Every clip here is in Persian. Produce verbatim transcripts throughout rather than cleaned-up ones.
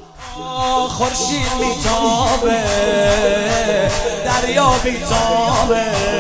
خورشید میتابه، دریا بیتابه،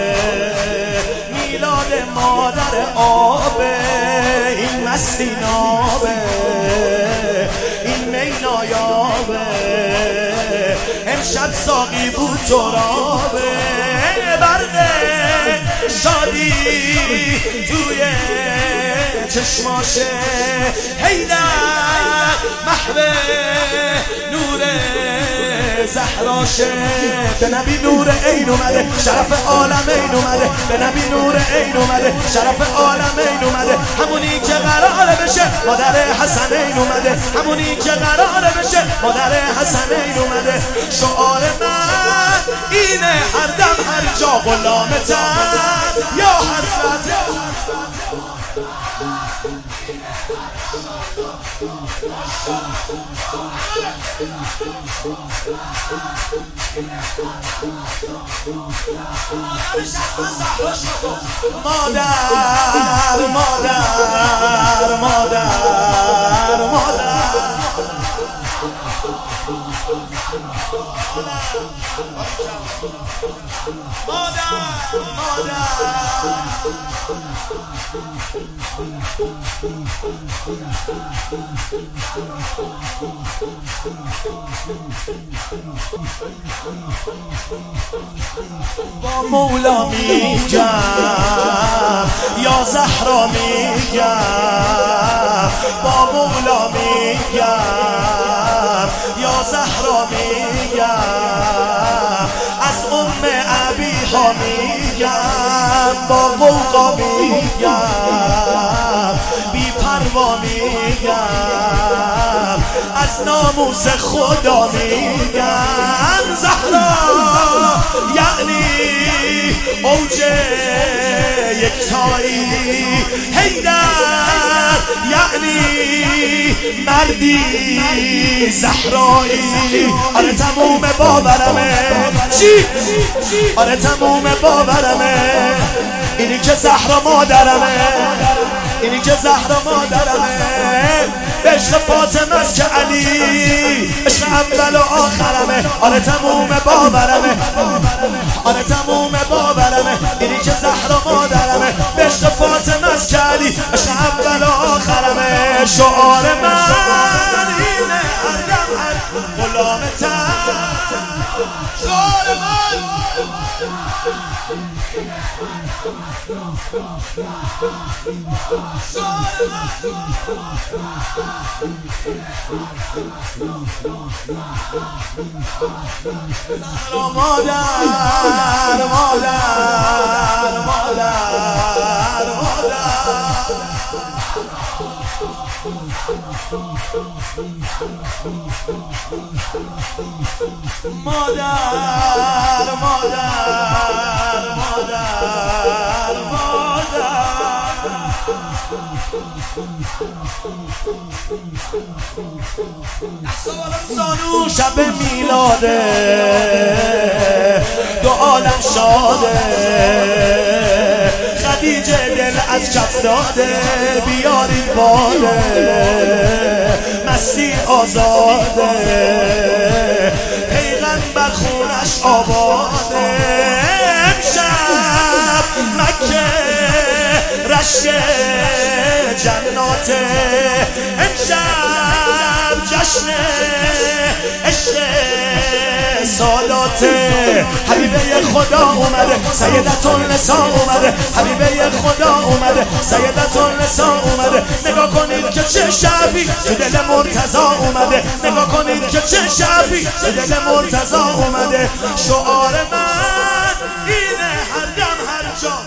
میلاد مادر آبه، این مستی نابه، این می نایابه، امشب ساقی بود ترابه، برق شادی توی چشماشه، حیدر محو نور زهراشه، به نبی نور عین اومده، شرف عالمین اومده، به نبی نور عین اومده، شرف عالمین اومده، همونی که قراره بشه مادر حسنین اومده، همونی که قراره بشه مادر حسنین اومده. شعار من اینه هر دم هر جا غلامتم یا حضرت مادر مادر مادر مادر با مولا میگم یا زهرا میگم، با مولا میگم یا زهرا میگم، از ام ابیها میگم، با قوقا میگم، بی پروا میگم، از ناموس خدا میگم. زهرا یعنی اوج یکتایی، حیدر یعنی مردی زهرایی. آره تموم باورمه، چی؟ آره تموم باورمه، اینی که زهرا مادرمه، اینی که زهرا مادرمه، به عشق فاطمه است که علی عشق اول و آخرمه. آره تموم باورمه، آره تموم باورمه، اینی که زهرا مادرمه، به عشق فاطمه است که علی عشق اول و آخرمه. شعار من اینه هر دم هر غلامتم، شعار من مادر مادر مادر مادر مادر مادر مادر مادر زانو شب میلاده، دو عالم شاده، خدیجه دل از کف داده، بیارید باده، مستی آزاده، پیغمبر خونش آباده. امشب مکه رشک جناته، امشب جشن عشق ساداته. حبیبه خدا اومده، سیدت النساء اومده، حبیبه خدا اومده، سیدت النساء اومده. نگاه کنید که چه شفی تو دل مرتضی اومده، نگاه کنید که چه شفی تو دل مرتضی اومده. شعار من اینه هر دم هر جا